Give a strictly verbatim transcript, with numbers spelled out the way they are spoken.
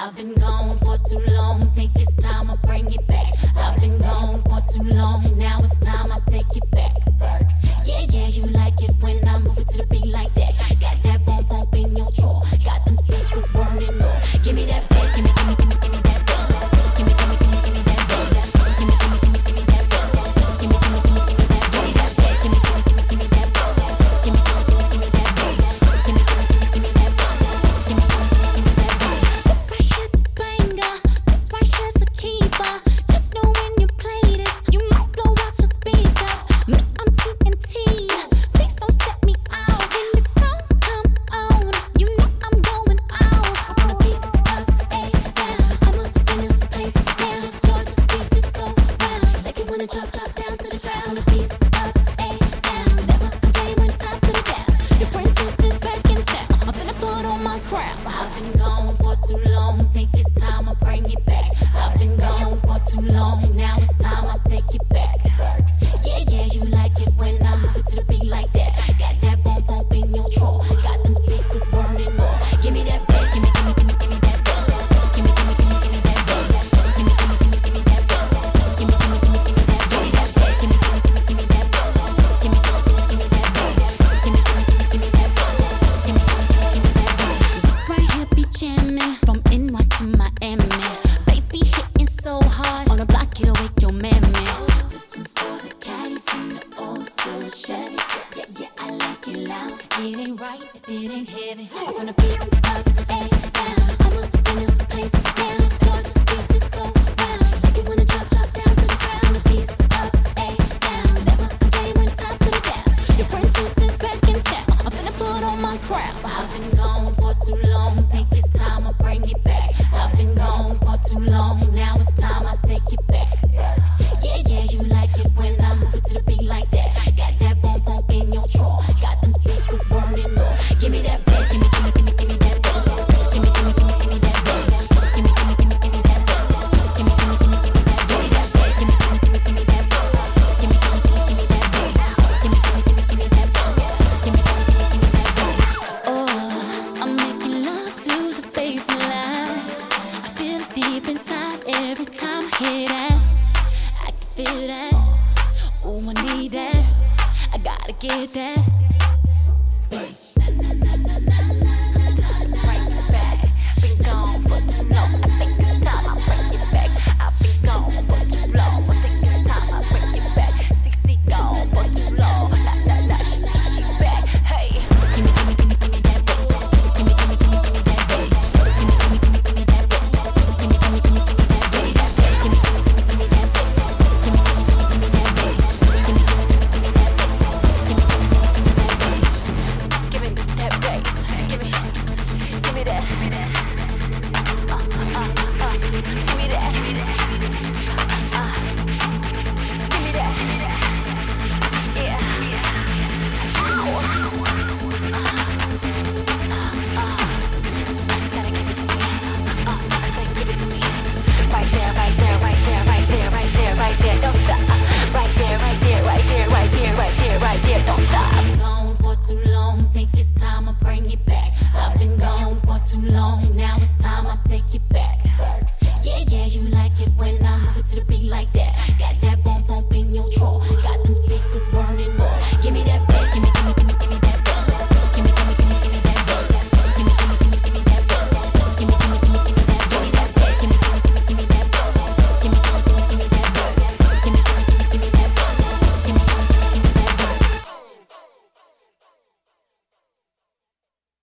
I've been gone for too long, think it's time I bring it back. I've been gone for too long, now it's time I take it back. Yeah, yeah, you like it when I move it to the beat like that. Got that bump bump in your drawer, got them speakers burning up. Give me that back, give me, give me, give me, give me that back. Give me, give me, give me, give me that back. Give me, give me, give me, give me that back. Give me, give me, give me, give me that back. Give me, give me, give me, give me that back. Give me, give me, give me, give me that back. Give me, give me, give me, give me that back. Give me, give me, give me, give me that back. This right here's a banger. This right here's a keeper. Just know when you play this, you might blow out your speakers. Me, I'm T N T. Please don't set me out. When the song come on, you know I'm going out. I'm gonna piece up, a down. I'm up in a place now. This Georgia beat is so round. Like it wanna drop, drop down to the ground. I'm gonna piece up, a down. Never again when I put it down. The princess is back in town. I'm finna put on my crown. I've been gone for too long, think it's time I bring it back. I've been gone for too long, now it's time I take it back. Yeah, yeah, you like it when I move it to the beat like that. Got that bump bump in your drawer, got them speakers burning up. Give me that back, give me, give me, give me, give me that back. Give me, give me, give me, give me that back. Give me, give me, give me, give me that back. Give me, give me, give me, give me that back. Give me, give me, give me, give me that back. Give me, give me, give me, give me that back. Give me, give me, give me, give me that back. Give me, give me, give me, give me that back. This right here be jamming from N Y to Miami. Bass be hitting so hard on the block, it'll wake your man, man. This one's for the caddies and the old school Chevys. Yeah, yeah, I like it loud. It ain't right if it ain't heavy. I'm gonna piece up, a down. I'm up in a place now. This Georgia beat is so round. Like it wanna drop, drop down to the ground. I'm gonna piece up, a down. Never again when I put it down. Your princess is back in town. I'm finna put on my crown. I've been gone for too long, think it's time I bring it back. I've been gone for too long, now it's time I take it back. Yeah, yeah, you like it when I move it to the beat like that. Got that bump bump in your drawer, got them speakers burning up. Give me that back, give me, give me, give me, give me that back. Give me, give me, give me, give me that back. Give me, give me, give me, give me that back. Give me, give me, give me, give me that back. Give me, give me, give me, give me that back. Give me, give me, give me, give me that back. Give me, give me, give me, give me that back. Give me, give me, give me, give me that back. Oh, I'm making love to the baseline. I feel it deep inside every time I hear that. I can feel that. Oh, I need that. I gotta get that bass.